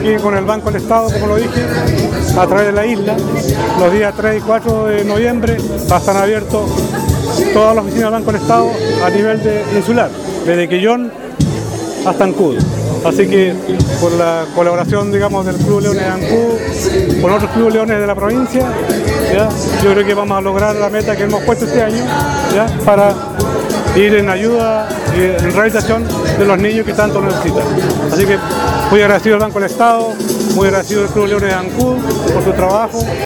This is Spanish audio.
aquí con el Banco del Estado, como lo dije, a través de la isla. Los días 3 y 4 de noviembre va a estar abiertos todas las oficinas del Banco del Estado a nivel insular, desde Quillón hasta Ancud. Así que con la colaboración, digamos, del Club Leones de Ancud, con otros clubes leones de la provincia, ¿ya? Yo creo que vamos a lograr la meta que hemos puesto este año, ¿ya? Para ir en ayuda y en rehabilitación de los niños que tanto necesitan. Así que muy agradecido al Banco del Estado, muy agradecido al Club Leones de Ancud por su trabajo.